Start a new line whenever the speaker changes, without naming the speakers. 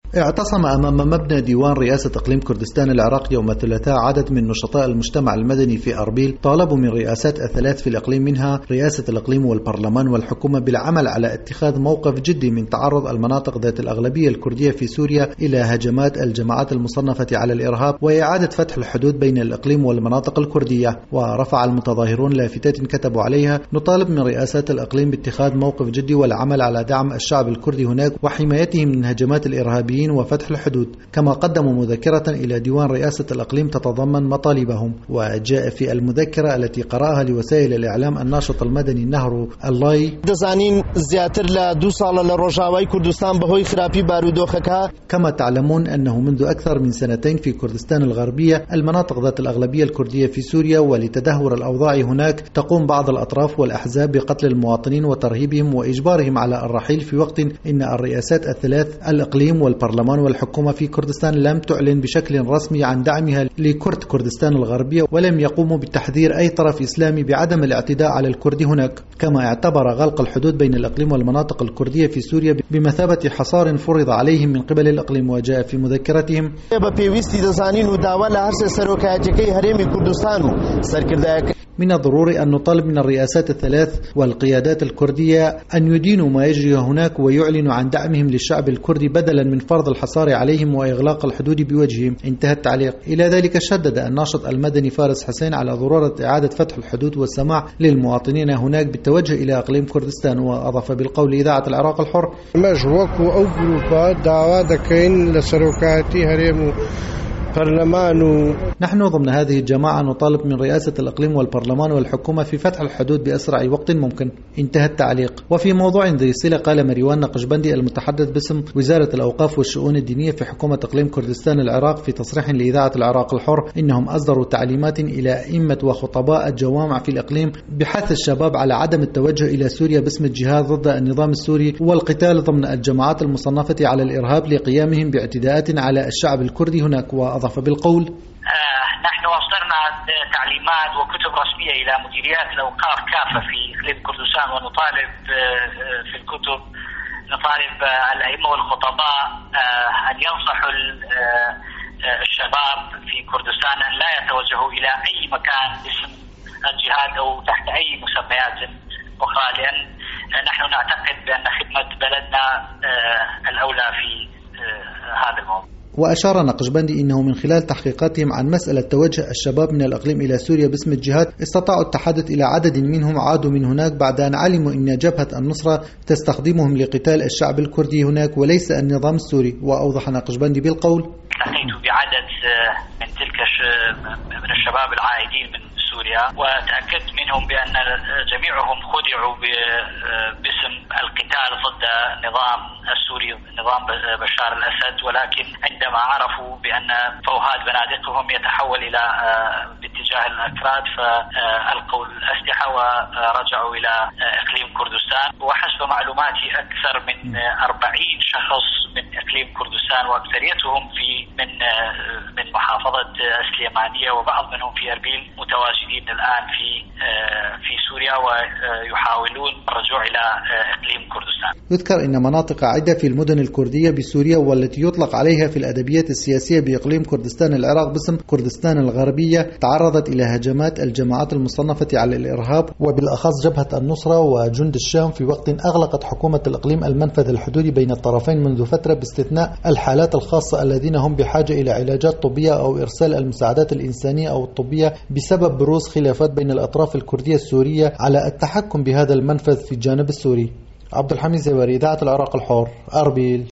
اعتصم أمام مبنى ديوان رئاسة إقليم كردستان العراق يوم الثلاثاء عدد من نشطاء المجتمع المدني في أربيل، طالبوا من رئاسات الثلاث في الإقليم منها رئاسة الإقليم والبرلمان والحكومة بالعمل على اتخاذ موقف جدي من تعرض المناطق ذات الأغلبية الكردية في سوريا إلى هجمات الجماعات المصنفة على الإرهاب، وإعادة فتح الحدود بين الإقليم والمناطق الكردية. ورفع المتظاهرون لافتات كتبوا عليها: نطالب من رئاسات الإقليم باتخاذ موقف جدي والعمل على دعم الشعب الكردي هناك وحمايته من هجمات الإرهابيين وفتح الحدود. كما قدموا مذكرة إلى ديوان رئاسة الإقليم تتضمن مطالبهم. وجاء في المذكرة التي قرأها لوسائل الإعلام الناشط المدني نهر الله: كما تعلمون أنه منذ أكثر من سنتين في كردستان الغربية المناطق ذات الأغلبية الكردية في سوريا، ولتدهور الأوضاع هناك تقوم بعض الأطراف والأحزاب بقتل المواطنين وترهيبهم وإجبارهم على الرحيل، في وقت إن الرئاسات الثلاث الإقليم والبرلمان والحكومة في كردستان لم تعلن بشكل رسمي عن دعمها لكرد كردستان الغربية، ولم يقوموا بتحذير أي طرف إسلامي بعدم الاعتداء على الكرد هناك. كما اعتبر غلق الحدود بين الإقليم والمناطق الكردية في سوريا بمثابة حصار فرض عليهم من قبل الإقليم. وجاء في مذكرتهم: من الضروري أن نطالب من الرئاسات الثلاث والقيادات الكردية أن يدينوا ما يجري هناك ويعلنوا عن دعمهم للشعب الكردي بدلا من فرض الحصار عليهم وإغلاق الحدود بوجههم. انتهى التعليق. إلى ذلك شدد الناشط المدني فارس حسين على ضرورة إعادة فتح الحدود والسماح للمواطنين هناك بالتوجه إلى إقليم كردستان. وأضاف بالقول إذاعة العراق الحر: نحن ضمن هذه الجماعة نطالب من رئاسة الإقليم والبرلمان والحكومة في فتح الحدود بأسرع وقت ممكن. انتهى التعليق. وفي موضوع ذي صلة قال مروان نقشبندي المتحدث باسم وزارة الأوقاف والشؤون الدينية في حكومة إقليم كردستان العراق في تصريح لإذاعة العراق الحر إنهم أصدروا تعليمات إلى أئمة وخطباء الجوامع في الإقليم بحث الشباب على عدم التوجه إلى سوريا باسم الجهاد ضد النظام السوري والقتال ضمن الجماعات المصنفة على الإرهاب لقيامهم باعتداءات على الشعب الكردي هناك. وأضاف بالقول:
نحن أصدرنا تعليمات وكتب رسمية إلى مديريات الأوقاف كافة في إقليم كردستان، ونطالب في الكتب نطالب الأئمة والخطباء أن ينصحوا الشباب في كردستان أن لا يتوجهوا إلى أي مكان باسم الجهاد أو تحت أي مسميات أخرى، لأن نحن نعتقد بأن خدمة بلدنا الأولى في هذا الموضوع.
وأشار نقشبندي إنه من خلال تحقيقاتهم عن مسألة توجه الشباب من الإقليم إلى سوريا باسم الجهاد استطاعوا التحدث إلى عدد منهم عادوا من هناك بعد أن علموا أن جبهة النصرة تستخدمهم لقتال الشعب الكردي هناك وليس النظام السوري. وأوضح نقشبندي بالقول:
التقيت بعدد من تلك من الشباب العائدين من سوريا، وتأكدت منهم بأن جميعهم خدعوا باسم القتال ضد النظام السوري نظام بشار الأسد، ولكن عندما عرفوا بأن فوهاد بنادقهم يتحول إلى باتجاه الأكراد فألقوا الأسلحة ورجعوا إلى إقليم كردستان. وحسب معلوماتي أكثر من 40 شخص من إقليم كردستان وأكثريتهم من محافظة السليمانية وبعض منهم في أربيل متواجدين الآن في سوريا ويحاولون الرجوع إلى إقليم كردستان.
يذكر أن مناطق عدة في المدن الكردية بسوريا والتي يطلق عليها في الأدبيات السياسية بإقليم كردستان العراق باسم كردستان الغربية تعرضت إلى هجمات الجماعات المصنفة على الإرهاب وبالأخص جبهة النصرة وجند الشام، في وقت أغلقت حكومة الإقليم المنفذ الحدودي بين الطرفين منذ فترة باستثناء الحالات الخاصة الذين هم بحاجة إلى علاجات طبية أو إرسال المساعدات الإنسانية أو الطبية بسبب بروز خلافات بين الأطراف الكردية السورية على التحكم بهذا المنفذ في الجانب السوري. عبد الحميد زواري، إذاعة العراق الحر، أربيل.